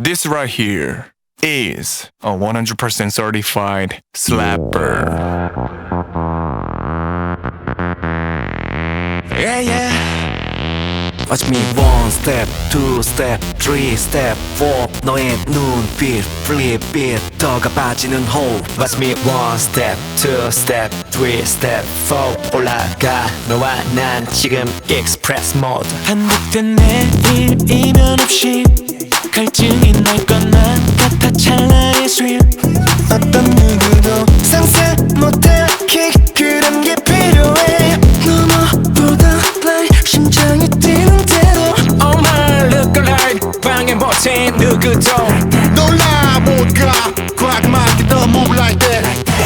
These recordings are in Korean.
This right here is a 100% certified slapper. Yeah, yeah. Watch me one step, two step, three step, four. 너의 눈빛, flip빛, 더가 빠지는 호흡. Watch me one step, two step, three step, four. 올라가 너와 난 지금 express mode. 반복된 내일이면 없이 갈증이 날 것만 같아 찰나의 스릴. 어떤 누구도 상상 못할 킥 그런 게 필요해. 너무보다 like 심장이 뛰는 대로. Oh my lookalike 방해 못해 누구도 놀라 못 가. Crack market the move like that.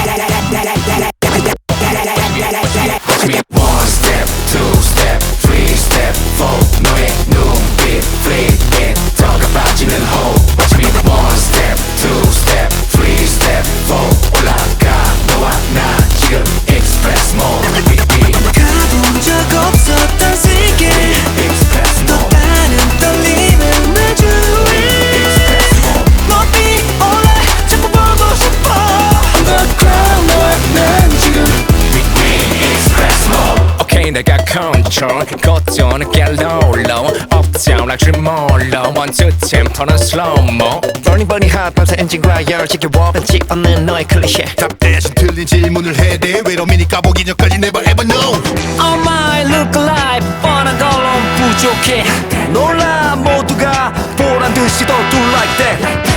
Watch me one step, two step, three step, four. 너의 눈빛, flip빛, 더가 빠지는 호흡. Watch me one step, two step, three step, four. 올라가 너와 나 지금 express mode. 가본 적 없었던 세계. Express 또 mode. 다른 떨림을 내 주위에. 높이 올라 자꾸 보고 싶어. On the ground 너와 난 지금 Express mode. Okay, 내가 control 그것도 늦게 low uptown like tremolo one two tempo는 slow-mo Burning burning hot 밤새 엔진과 열 지켜워 벤치 없는 너의 클리셰 답 대신 틀린 질문을 해대. 외로움이니 까보기 전까지 never ever know. Oh my look alive 뻔한 걸로 부족해 놀라 모두가 보란 듯이 더 do like that